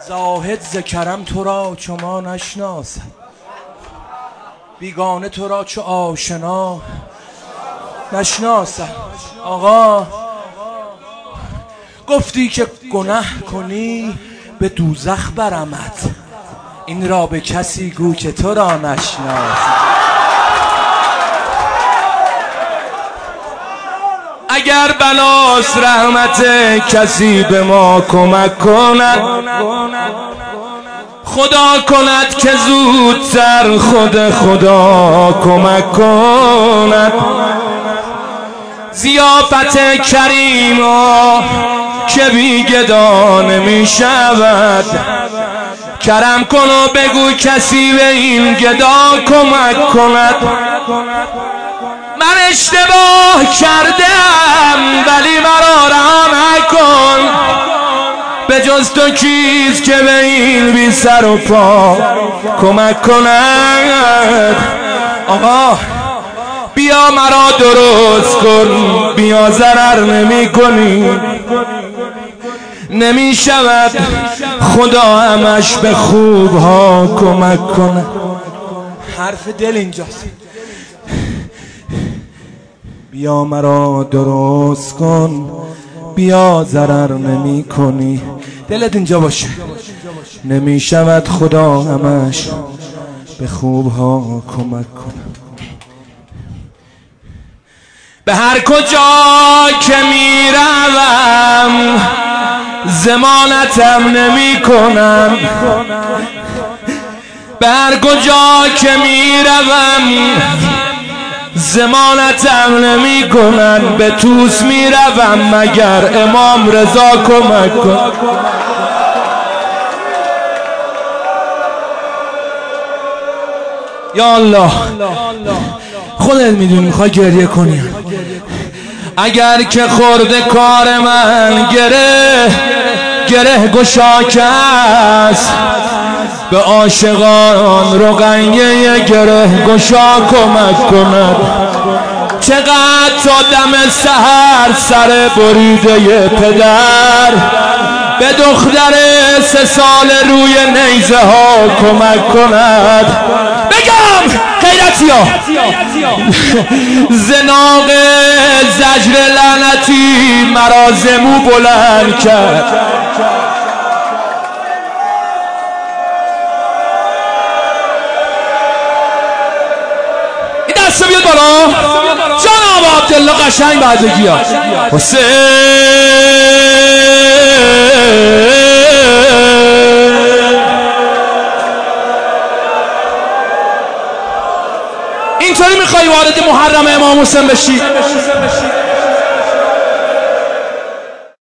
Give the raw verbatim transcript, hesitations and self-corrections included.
زاهد ز کرم تو را چو ما نشناسد، بیگانه تو را چو آشنا نشناسد. آقا گفتی که گناه کنی به دوزخ برمت، این را به کسی گو که تو را نشناسد. اگر بلاست رحمت کسی به ما کمک کند، خدا کند که زودتر خود خدا کمک کند. ضیافت کریما که بی گدا نمی شود، کرم کن و بگو کسی به این گدا کمک کند. من اشتباه کردم ولی مرا رها نکن، به جز تو کیست که به این بی سر و پا کمک کند. آقا بیا مرا درست کن، بیا ضرر نمی کنی، نمی شود خدا همش به خوب ها کمک کند. حرف دل اینجاست. بیا مرا درست کن، بیا ضرر نمی کنی، دلت اینجا باشه. نمی شود خدا همش به خوب ها کمک کند. به هر کجا که می روم ضمانتم نمی کنم، به هر کجا که می روم ضمانتم نمی کنن. به توس می روم مگر امام رضا کمک کن. یا الله خودت میدونی میخوای گریه کنی. اگر که خورده کار من گره گره گشاک است، به عاشقان رقیه گره گشا کمک کند. چقدر تا دم سحر سر بریده پدر، به دختر سه سال روی نیزه ها کمک کند. بگم غیرتی ها زناق زجر لعنتی مرا زمو بلند کرد. این دسته بیاد بالا جناب عبدالله قشنگ بردگی ها. حسین اینطوری میخوای وارد محرم امام حسین بشی؟